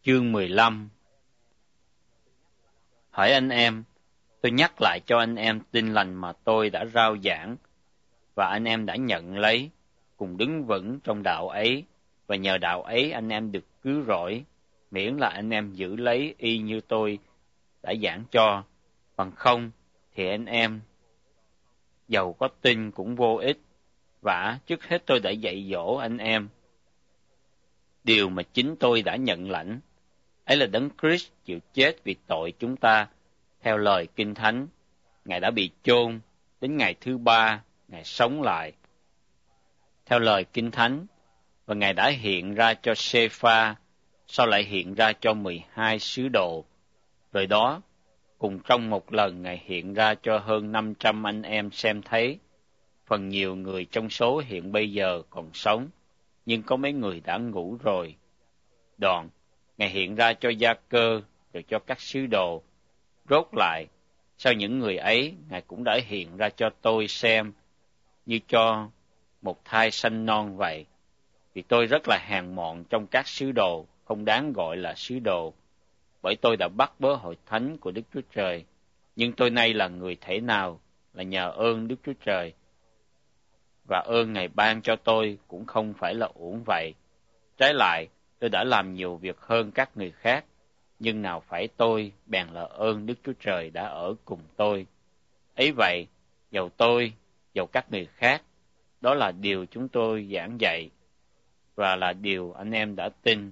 Chương 15. Hỡi anh em, tôi nhắc lại cho anh em tin lành mà tôi đã rao giảng, và anh em đã nhận lấy, cùng đứng vững trong đạo ấy, và nhờ đạo ấy anh em được cứu rỗi, miễn là anh em giữ lấy y như tôi đã giảng cho, bằng không thì anh em dầu có tin cũng vô ích. Vả, trước hết tôi đã dạy dỗ anh em điều mà chính tôi đã nhận lãnh, ấy là Đấng Christ chịu chết vì tội chúng ta theo lời Kinh Thánh. Ngài đã bị chôn, đến ngày thứ ba Ngài sống lại theo lời Kinh Thánh, và Ngài đã hiện ra cho Sê-pha, sau lại hiện ra cho 12 sứ đồ. Rồi đó, cùng trong một lần Ngài hiện ra cho hơn 500 anh em xem thấy. Phần nhiều người trong số hiện bây giờ còn sống, nhưng có mấy người đã ngủ rồi. Đoạn, Ngài hiện ra cho Gia-cơ, rồi cho các sứ đồ. Rốt lại, sau những người ấy, Ngài cũng đã hiện ra cho tôi xem, như cho một thai sanh non vậy. Vì tôi rất là hèn mọn trong các sứ đồ, không đáng gọi là sứ đồ, bởi tôi đã bắt bớ hội thánh của Đức Chúa Trời. Nhưng tôi nay là người thể nào, là nhờ ơn Đức Chúa Trời, và ơn Ngài ban cho tôi cũng không phải là uổng vậy. Trái lại, tôi đã làm nhiều việc hơn các người khác, nhưng nào phải tôi, bèn là ơn Đức Chúa Trời đã ở cùng tôi. Ấy vậy, dầu tôi, dầu các người khác, đó là điều chúng tôi giảng dạy, và là điều anh em đã tin.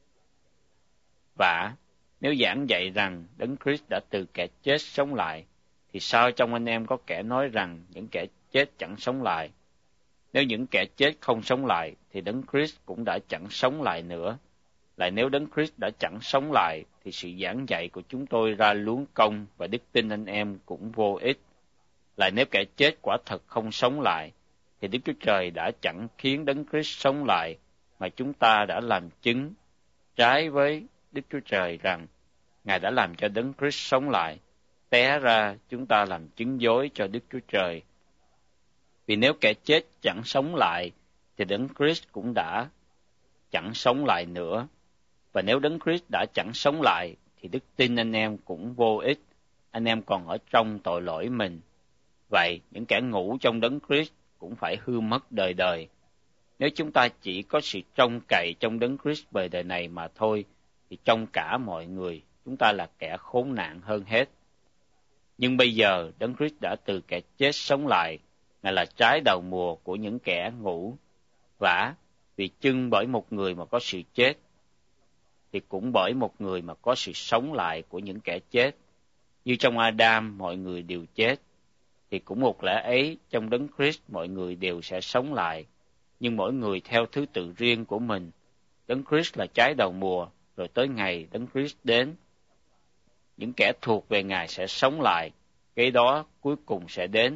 Vả, nếu giảng dạy rằng Đấng Christ đã từ kẻ chết sống lại, thì sao trong anh em có kẻ nói rằng những kẻ chết chẳng sống lại? Nếu những kẻ chết không sống lại, thì Đấng Christ cũng đã chẳng sống lại nữa. Lại nếu Đấng Christ đã chẳng sống lại, thì sự giảng dạy của chúng tôi ra luống công, và đức tin anh em cũng vô ích. Lại nếu kẻ chết quả thật không sống lại, thì Đức Chúa Trời đã chẳng khiến Đấng Christ sống lại, mà chúng ta đã làm chứng trái với Đức Chúa Trời rằng Ngài đã làm cho Đấng Christ sống lại. Té ra chúng ta làm chứng dối cho Đức Chúa Trời. Vì nếu kẻ chết chẳng sống lại, thì Đấng Christ cũng đã chẳng sống lại nữa. Và nếu Đấng Christ đã chẳng sống lại, thì đức tin anh em cũng vô ích, anh em còn ở trong tội lỗi mình. Vậy, những kẻ ngủ trong Đấng Christ cũng phải hư mất đời đời. Nếu chúng ta chỉ có sự trông cậy trong Đấng Christ đời đời này mà thôi, thì trong cả mọi người, chúng ta là kẻ khốn nạn hơn hết. Nhưng bây giờ, Đấng Christ đã từ kẻ chết sống lại, Ngài là trái đầu mùa của những kẻ ngủ. Vả, vì chưng bởi một người mà có sự chết, thì cũng bởi một người mà có sự sống lại của những kẻ chết. Như trong Adam mọi người đều chết, thì cũng một lẽ ấy trong Đấng Christ mọi người đều sẽ sống lại, nhưng mỗi người theo thứ tự riêng của mình. Đấng Christ là trái đầu mùa, rồi tới ngày Đấng Christ đến, những kẻ thuộc về Ngài sẽ sống lại, cái đó cuối cùng sẽ đến,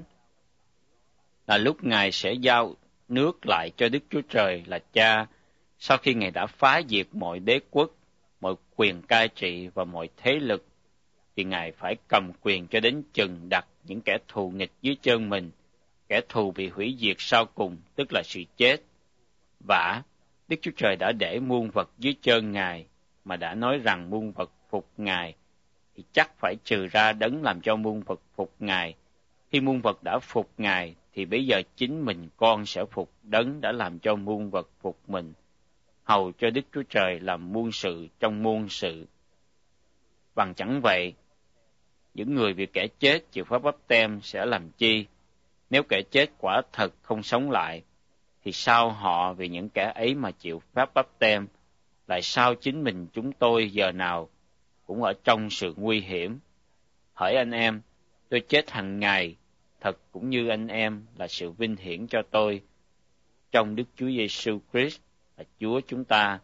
là lúc Ngài sẽ giao nước lại cho Đức Chúa Trời là Cha, sau khi Ngài đã phá diệt mọi đế quốc, mọi quyền cai trị và mọi thế lực, thì Ngài phải cầm quyền cho đến chừng đặt những kẻ thù nghịch dưới chân mình. Kẻ thù bị hủy diệt sau cùng, tức là sự chết. Vả, Đức Chúa Trời đã để muôn vật dưới chân Ngài, mà đã nói rằng muôn vật phục Ngài, thì chắc phải trừ ra đấng làm cho muôn vật phục Ngài. Khi muôn vật đã phục Ngài, thì bây giờ chính mình con sẽ phục đấng đã làm cho muôn vật phục mình, hầu cho Đức Chúa Trời làm muôn sự trong muôn sự. Bằng chẳng vậy, những người vì kẻ chết chịu phép báp têm sẽ làm chi? Nếu kẻ chết quả thật không sống lại, thì sao họ vì những kẻ ấy mà chịu phép báp têm? Lại sao chính mình chúng tôi giờ nào cũng ở trong sự nguy hiểm? Hỡi anh em, tôi chết hàng ngày, thật cũng như anh em là sự vinh hiển cho tôi trong Đức Chúa Giêsu Christ là Chúa chúng ta.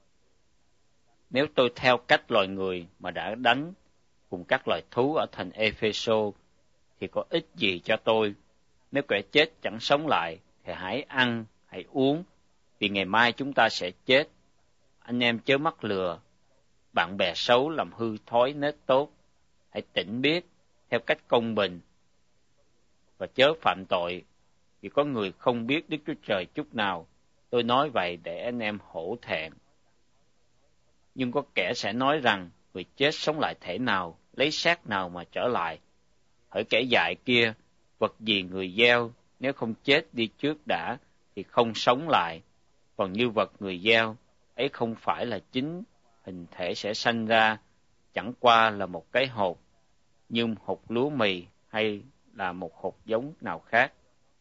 Nếu tôi theo cách loài người mà đã đánh cùng các loài thú ở thành Ê-phê-sô, thì có ích gì cho tôi? Nếu kẻ chết chẳng sống lại, thì hãy ăn, hãy uống, vì ngày mai chúng ta sẽ chết. Anh em chớ mắc lừa, bạn bè xấu làm hư thói nết tốt. Hãy tỉnh biết theo cách công bình, và chớ phạm tội, vì có người không biết Đức Chúa Trời chút nào. Tôi nói vậy để anh em hổ thẹn. Nhưng có kẻ sẽ nói rằng người chết sống lại thể nào, lấy xác nào mà trở lại. Hỡi kẻ dại kia, vật gì người gieo, nếu không chết đi trước đã, thì không sống lại. Còn như vật người gieo, ấy không phải là chính hình thể sẽ sanh ra, chẳng qua là một cái hột, như hột lúa mì hay là một hột giống nào khác.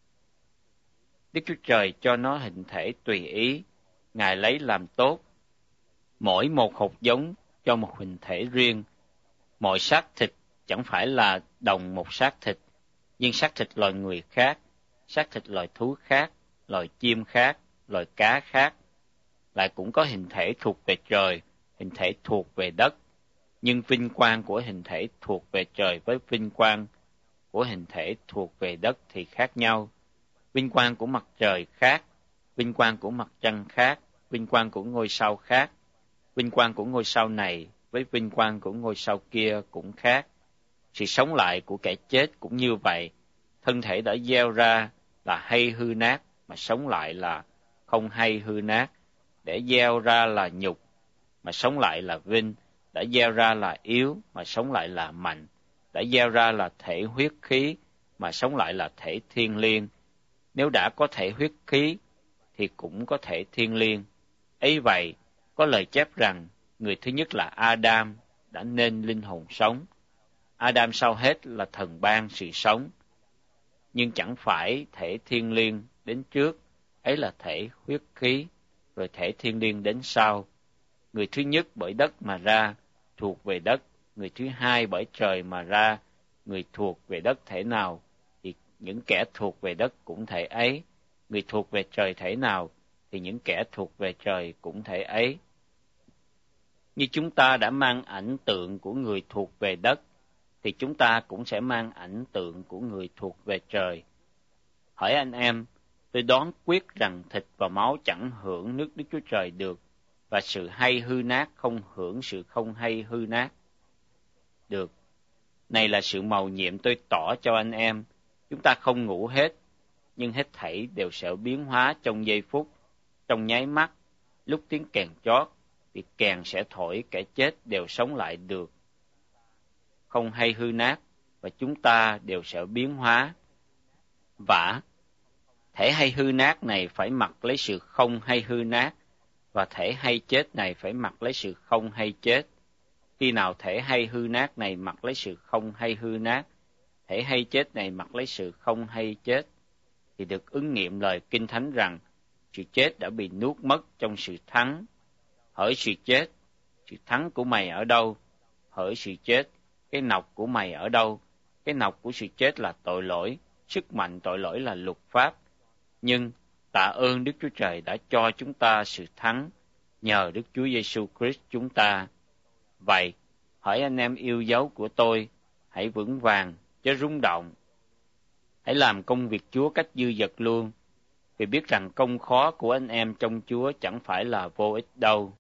Đức Chúa Trời cho nó hình thể tùy ý, Ngài lấy làm tốt. Mỗi một hột giống cho một hình thể riêng. Mọi xác thịt chẳng phải là đồng một xác thịt, nhưng xác thịt loài người khác, xác thịt loài thú khác, loài chim khác, loài cá khác, lại cũng có hình thể thuộc về trời, hình thể thuộc về đất. Nhưng vinh quang của hình thể thuộc về trời với vinh quang của hình thể thuộc về đất thì khác nhau. Vinh quang của mặt trời khác, vinh quang của mặt trăng khác, vinh quang của ngôi sao khác. Vinh quang của ngôi sao này với vinh quang của ngôi sao kia cũng khác. Sự sống lại của kẻ chết cũng như vậy. Thân thể đã gieo ra là hay hư nát, mà sống lại là không hay hư nát. Để gieo ra là nhục, mà sống lại là vinh. Đã gieo ra là yếu, mà sống lại là mạnh. Đã gieo ra là thể huyết khí, mà sống lại là thể thiên liêng. Nếu đã có thể huyết khí, thì cũng có thể thiên liêng. Ấy vậy, có lời chép rằng, người thứ nhất là Adam đã nên linh hồn sống. Adam sau hết là thần ban sự sống, nhưng chẳng phải thể thiên liêng đến trước, ấy là thể huyết khí, rồi thể thiên liêng đến sau. Người thứ nhất bởi đất mà ra, thuộc về đất. Người thứ hai bởi trời mà ra, người thuộc về đất thể nào, thì những kẻ thuộc về đất cũng thể ấy. Người thuộc về trời thể nào, thì những kẻ thuộc về trời cũng thể ấy. Như chúng ta đã mang ảnh tượng của người thuộc về đất, thì chúng ta cũng sẽ mang ảnh tượng của người thuộc về trời. Hỏi anh em, tôi đoán quyết rằng thịt và máu chẳng hưởng nước Đức Chúa Trời được, và sự hay hư nát không hưởng sự không hay hư nát được. Này là sự mầu nhiệm tôi tỏ cho anh em, chúng ta không ngủ hết, nhưng hết thảy đều sẽ biến hóa trong giây phút, trong nháy mắt. Lúc tiếng kèn chót, thì kèn sẽ thổi, kẻ chết đều sống lại được, không hay hư nát, và chúng ta đều sẽ biến hóa. Vả, thể hay hư nát này phải mặc lấy sự không hay hư nát, và thể hay chết này phải mặc lấy sự không hay chết. Khi nào thể hay hư nát này mặc lấy sự không hay hư nát, thể hay chết này mặc lấy sự không hay chết, thì được ứng nghiệm lời Kinh Thánh rằng, sự chết đã bị nuốt mất trong sự thắng. Hỡi sự chết, sự thắng của mày ở đâu? Hỡi sự chết, cái nọc của mày ở đâu? Cái nọc của sự chết là tội lỗi, sức mạnh tội lỗi là luật pháp. Nhưng tạ ơn Đức Chúa Trời đã cho chúng ta sự thắng nhờ Đức Chúa Giêsu Christ chúng ta. Vậy, hỏi anh em yêu dấu của tôi, hãy vững vàng, chớ rung động. Hãy làm công việc Chúa cách dư dật luôn, vì biết rằng công khó của anh em trong Chúa chẳng phải là vô ích đâu.